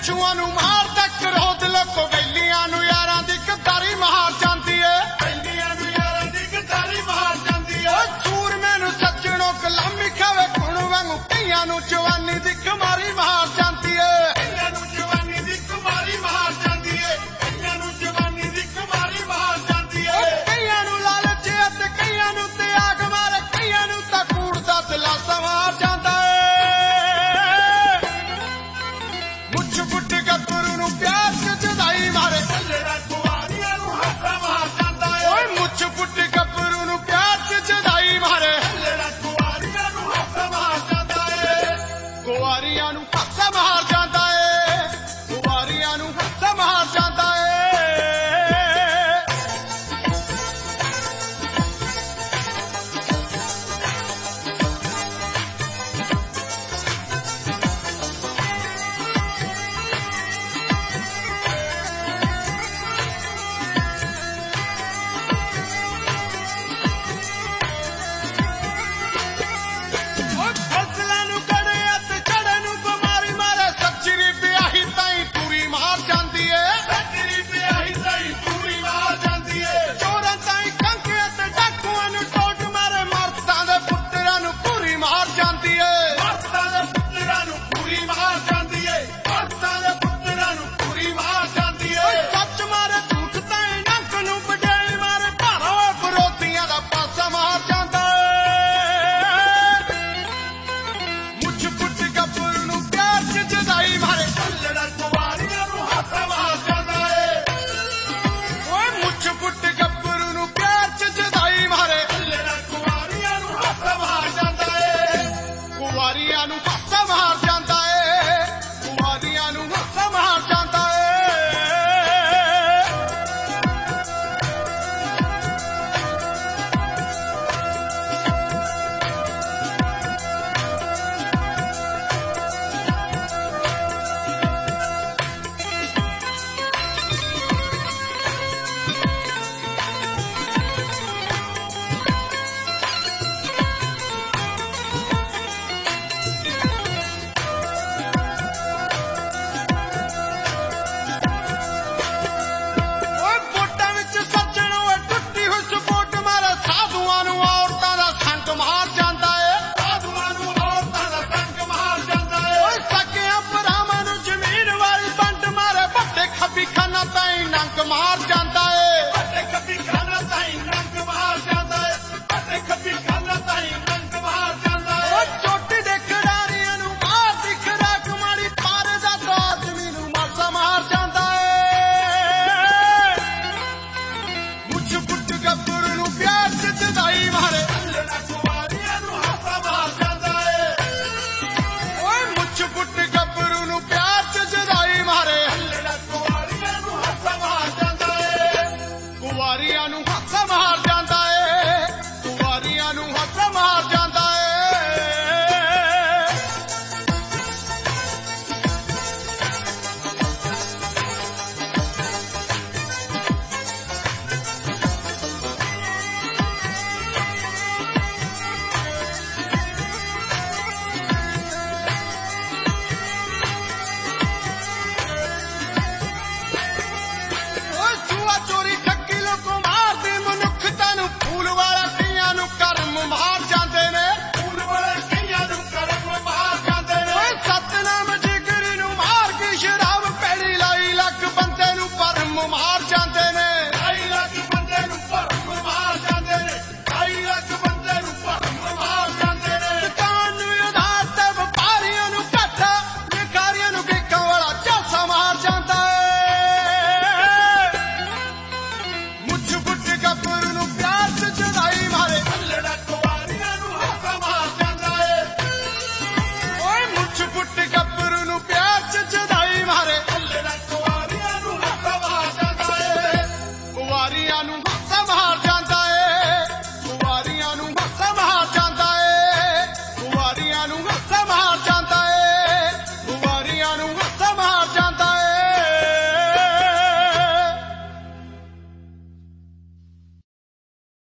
ਬਿੱਛੂਆਂ ਨੂੰ ਮਾਰਦਾ ਕਰੋਧ ਲੋਕੋ ਬੈਲੀਆਂ ਨੂੰ ਯਾਰਾਂ ਦੀ ਗਦਾਰੀ ਮਾਰ ਜਾਂਦੀ ਏ ਬੈਲੀਆਂ ਨੂੰ ਯਾਰਾਂ ਦੀ ਗਦਾਰੀ ਮਾਰ ਜਾਂਦੀ ਏ ਸੂਰਮੇ ਨੂੰ ਸੱਜਣੋ ਗੁਲਾਮੀ ਖਾਵੇ ਖੂਨ ਵਾਂਗੂ ਕਈਆਂ ਨੂੰ ਜਵਾਨੀ ਦੀ ਖੁਮਾਰੀ ਮਾਰ ਜਾਂਦੀ ਏ ਕਈਆਂ ਨੂੰ ਜਵਾਨੀ ਦੀ ਖੁਮਾਰੀ ਮਾਰ ਜਾਂਦੀ ਏ ਕਈਆਂ ਨੂੰ ਜਵਾਨੀ ਦੀ ਖੁਮਾਰੀ ਮਾਰ ਜਾਂਦੀ ਏ ਕਈਆਂ ਨੂੰ ਲਾਲਚ ਅਤੇ ਕਈਆਂ ਨੂੰ ਤਿਆਗ ਮਾਰੇ ਕਈਆਂ ਨੂੰ ਤਾਂ ਕੂੜ ਦਾ ਦਿਲਾਸਾ ਮਾਰ ਜਾਂਦਾ ਮੁੱਛ ਫੁੱਟ ਗੱਭਰੂ ਨੂੰ ਪਿਆਰ ਚ ਜੁਦਾਈ ਮਾਰੇ ਜਿਹੜਾ ਕੁਆਰੀਆਂ ਨੂੰ ਹਾਸਾ ਮਾਰ ਜਾਂਦਾ ਏ ਓਏ ਮੁੱਛ ਫੁੱਟ ਗੱਭਰੂ ਨੂੰ ਪਿਆਰ ਚ ਜੁਦਾਈ ਮਾਰੇ ਜਿਹੜਾ ਕੁਆਰੀਆਂ ਨੂੰ ਹਾਸਾ ਮਾਰ ਜਾਂਦਾ ਏ ਕੁਆਰੀਆਂ ਨੂੰ ਹਾਸਾ ਮਾਰ